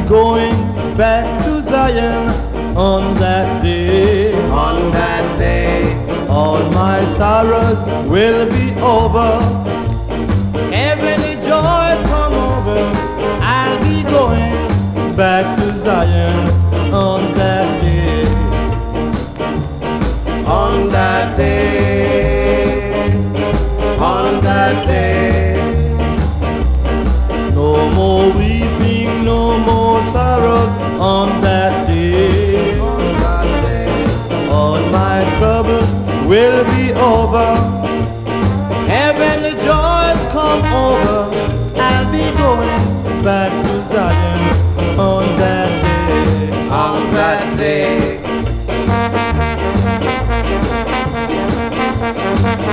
going back to Zion on that day. On that day, All my sorrows will be over. Heavenly joys come over. I'll be going back to Zion on that day. on that day, on that day. No more weeping, no more sorrows on that day. On that day, All my troubles will be over. Heavenly joys come over. I'll be going back to Zion on that day. on that day.